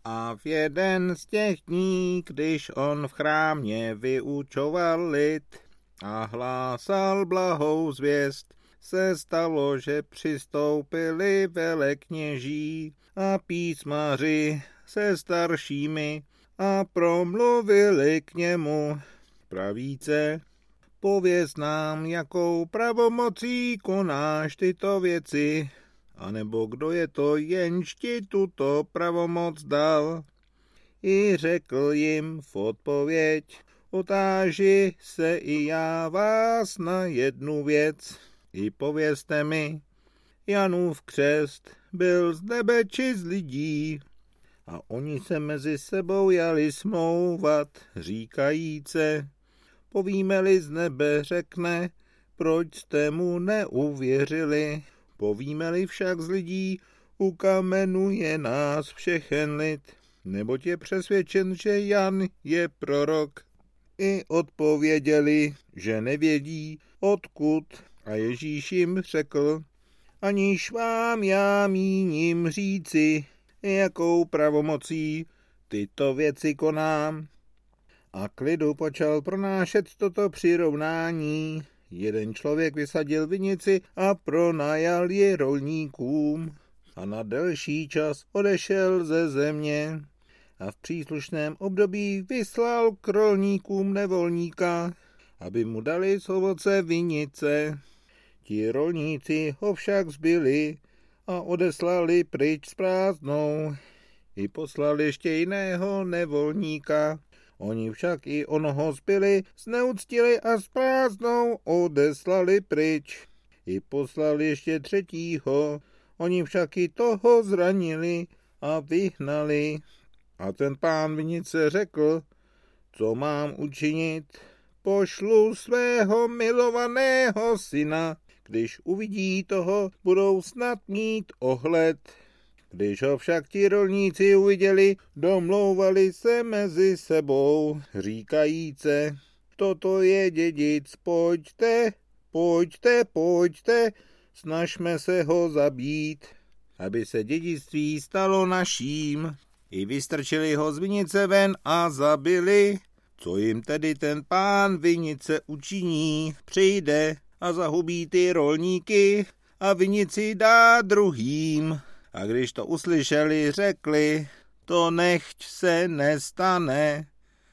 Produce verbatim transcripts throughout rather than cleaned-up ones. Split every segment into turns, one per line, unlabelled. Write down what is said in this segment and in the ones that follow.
A v jeden z těch dní, když on v chrámě vyučoval lid a hlásal blahou zvěst, se stalo, že přistoupili velekněží a písmaři se staršími a promluvili k němu. Pravíce, pověz nám, jakou pravomocí konáš tyto věci, anebo kdo je to, jenž ti tuto pravomoc dal. I řekl jim v odpověď, otáži se i já vás na jednu věc. I povězte mi, Janův křest byl z nebe či z lidí? A oni se mezi sebou jali smlouvat, říkajíce, povíme-li z nebe, řekne, proč jste mu neuvěřili. Povíme-li však z lidí, ukamenuje nás všechen lid, neboť je přesvědčen, že Jan je prorok. I odpověděli, že nevědí, odkud. A Ježíš jim řekl, aniž vám já míním říci, jakou pravomocí tyto věci konám. A k lidu počal pronášet toto přirovnání. Jeden člověk vysadil vinici a pronajal ji rolníkům a na delší čas odešel ze země a v příslušném období vyslal k rolníkům nevolníka, aby mu dali z ovoce vinice. Ti rolníci ho však zbyli a odeslali pryč s prázdnou. I poslali ještě jiného nevolníka. Oni však i onoho zbyli, zneuctili a s prázdnou odeslali pryč. I poslali ještě třetího, oni však i toho zranili a vyhnali. A ten pán vinice řekl, co mám učinit? Pošlu svého milovaného syna, když uvidí toho, budou snad mít ohled. Když ho však ti rolníci uviděli, domlouvali se mezi sebou, říkajíce, toto je dědic, pojďte, pojďte, pojďte, snažme se ho zabít, aby se dědictví stalo naším. I vystrčili ho z vinice ven a zabili. Co jim tedy ten pán vinice učiní? Přijde a zahubí ty rolníky a vinici dá druhým. A když to uslyšeli, řekli, to nechť se nestane.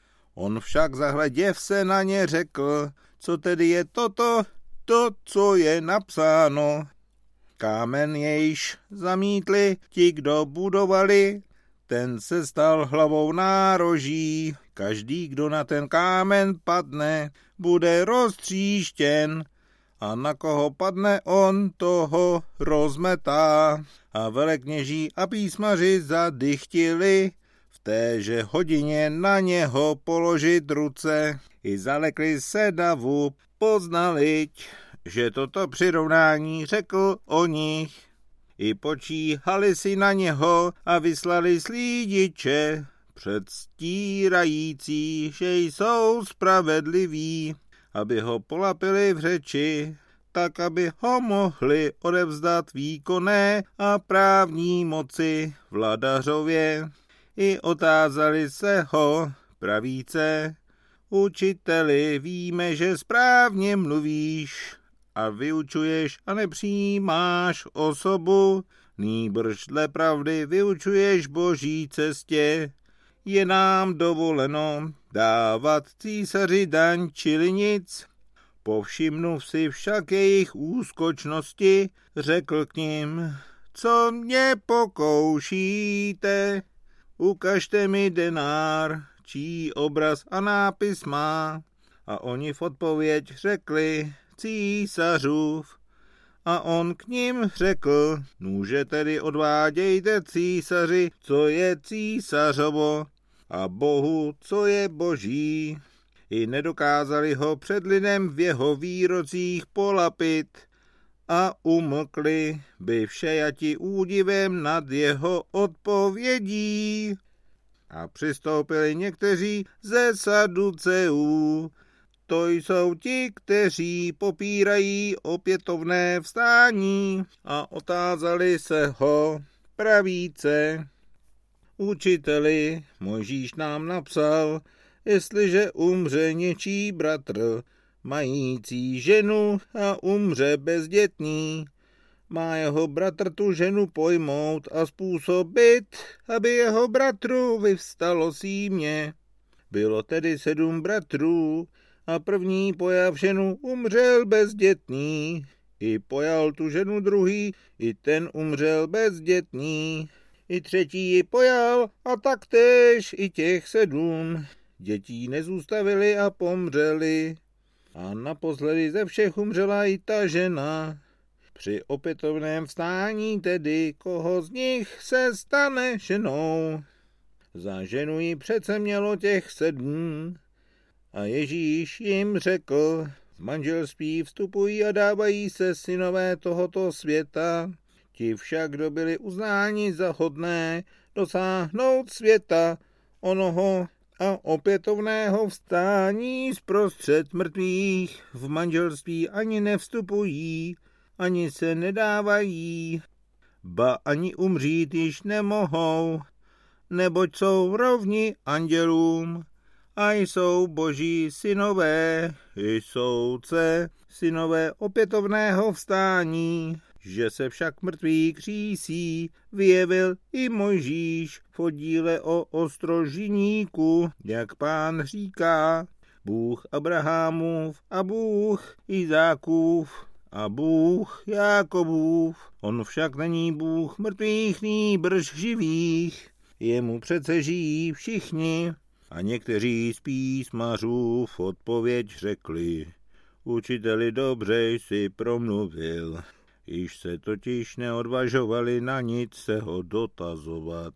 On však zahleděv se na ně řekl, co tedy je toto, to, co je napsáno. Kámen jejž zamítli ti, kdo budovali, ten se stal hlavou nároží. Každý, kdo na ten kámen padne, bude roztříštěn. A na koho padne on, toho rozmetá. A velekněží a písmaři zadychtili v téže hodině na něho položit ruce. I zalekli se davu, poznali, že toto přirovnání řekl o nich. I počíhali si na něho a vyslali slídiče, předstírající, že jsou spravedliví, aby ho polapili v řeči, tak aby ho mohli odevzdat výkonné a právní moci vladařově. I otázali se ho pravíce, učiteli, víme, že správně mluvíš a vyučuješ a nepřijímáš osobu, nýbrž dle pravdy vyučuješ Boží cestě. Je nám dovoleno dávat císaři daň čili nic. Povšimnuv si však jejich úskočnosti, řekl k nim, co mě pokoušíte? Ukažte mi denár, čí obraz a nápis má. A oni v odpověď řekli, císařův. A on k nim řekl, nůže tedy odvádějte císaři, co je císařovo, a Bohu, co je boží. I nedokázali ho před lidem v jeho výrocích polapit a umlkli, by všejati údivem nad jeho odpovědí. A přistoupili někteří ze Saduceů, to jsou ti, kteří popírají opětovné vstání, a otázali se ho pravíce. Učiteli, Mojžíš nám napsal, jestliže umře něčí bratr, mající ženu a umře bezdětný, má jeho bratr tu ženu pojmout a způsobit, aby jeho bratru vyvstalo símě. Bylo tedy sedm bratrů a první pojav ženu umřel bezdětný. I pojal tu ženu druhý, i ten umřel bezdětný. I třetí ji pojal a taktéž i těch sedm. Dětí nezůstavili a pomřeli. A naposledy ze všech umřela i ta žena. Při opětovném vstání tedy, koho z nich se stane ženou. Za ženu ji přece mělo těch sedm. A Ježíš jim řekl, v manželství vstupují a dávají se synové tohoto světa. Ti však, kdo byli uznáni za hodné dosáhnout světa onoho a opětovného vstání zprostřed mrtvých, v manželství ani nevstupují, ani se nedávají, ba ani umřít již nemohou, neboť jsou rovni andělům a jsou boží synové, jsou otce, synové opětovného vstání, že se však mrtvý křísí, vyjevil i Mojžíš v oddíle o ostrožiníku, jak Pán říká, Bůh Abrahamův a Bůh Izákův a Bůh Jákobův. On však není Bůh mrtvých, nýbrž živých. Jemu přece žijí všichni. A někteří z písmařů v odpověď řekli, učiteli, dobře jsi promluvil. Již se totiž neodvažovali na nic se ho dotazovat.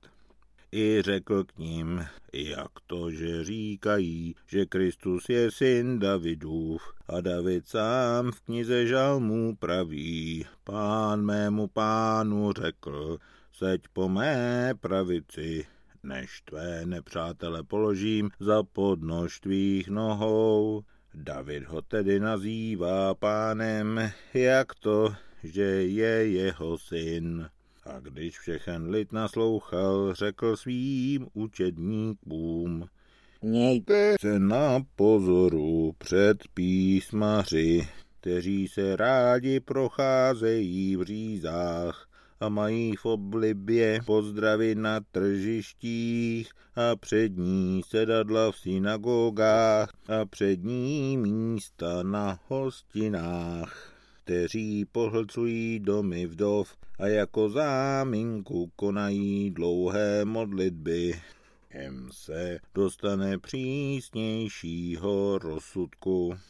I řekl k ním, jak to, že říkají, že Kristus je syn Davidův. A David sám v knize Žalmů praví, Pán mému pánu řekl, seď po mé pravici, než tvé nepřátele položím za podnož tvých nohou. David ho tedy nazývá pánem, jak to, že je jeho syn. A když všechen lid naslouchal, řekl svým učedníkům, mějte se na pozoru před písmaři, kteří se rádi procházejí v řízách a mají v oblibě pozdravy na tržištích a přední sedadla v synagogách a přední místa na hostinách, kteří pohlcují domy vdov a jako záminku konají dlouhé modlitby. Jim se dostane přísnějšího rozsudku.